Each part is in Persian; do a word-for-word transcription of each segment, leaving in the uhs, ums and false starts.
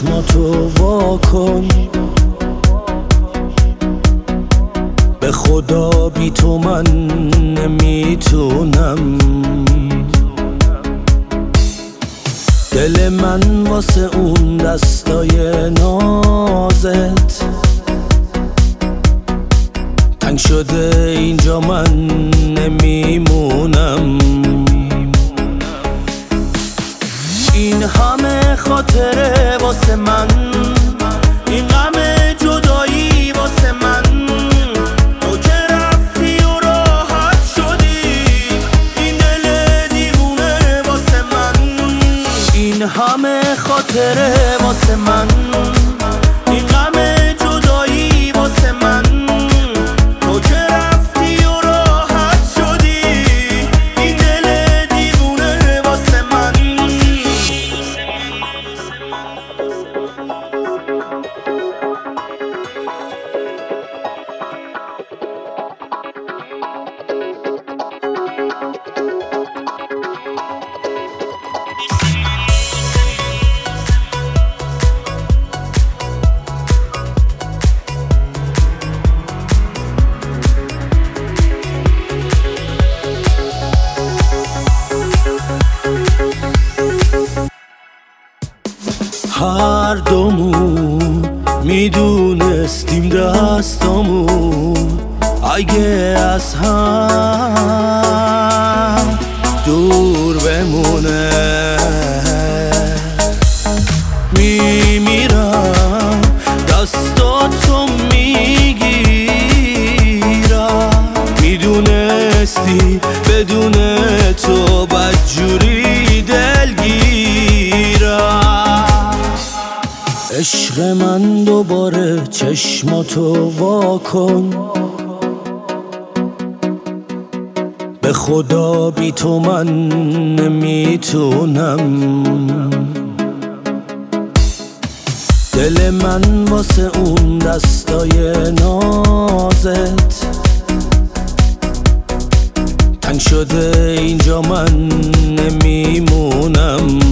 چشماتو وا کن، به خدا بی تو من نمیتونم. دل من واسه اون دستای نازت تنگ شده، اینجا من نمیمونم. این همه خاطره واسه من، این غم جدایی واسه من. تو که رفتی و راحت شدی، این دل دیوونه واسه من. این همه خاطره واسه من، این غم جدایی واسه من. تو که رفتی و راحت شدی، این دل دیوونه واسه من. هر دومون میدونستیم دستامون اگه از هم دور بمونه. میمیرم دستاتو میگیرم، میدونستی بدون تو بدجوری دلگیرم. عشق من دوباره چشماتو وا کن، به خدا بی تو من نمیتونم. دل من واسه اون دستای نازت تنگ شده، اینجا من نمیمونم.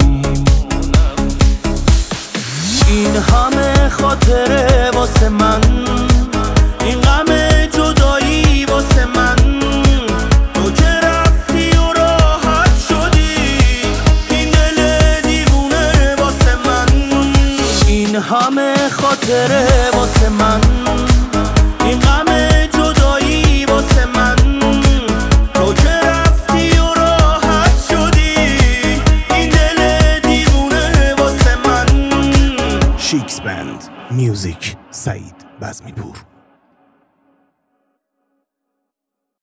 این همه خاطره واسه من، این غم جدایی واسه من. تو که رفتی و راحت شدی، این دل دیوونه واسه من. این همه خاطره واسه من، این غم جدایی واسه من. تو که رفتی و راحت شدی، این دل دیوونه واسه من. شیکس بند میوزیک، سعید بزمی پور.